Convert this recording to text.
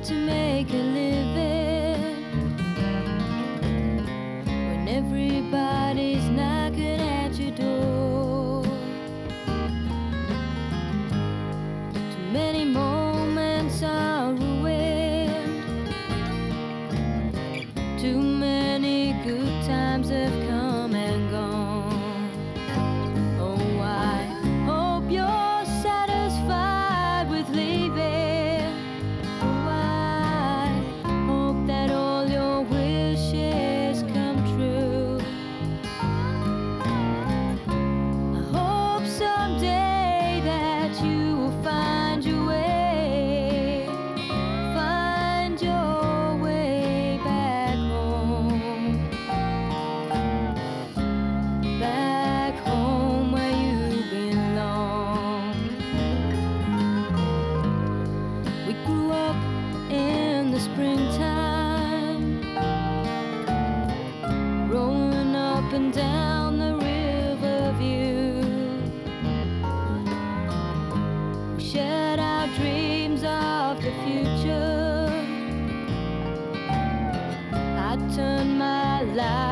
to make a living when everybody's knocking at your door. Too many moments are ruined, too many good times have come and gone. Oh, I hope you're satisfied with leaving. Oh, I hope that all your wishes come true. I hope someday that you will find your way, find your way back home, back home where you belong. We grew up in the springtime, rolling up and down the Riverview. We shared our dreams of the future. I turned my life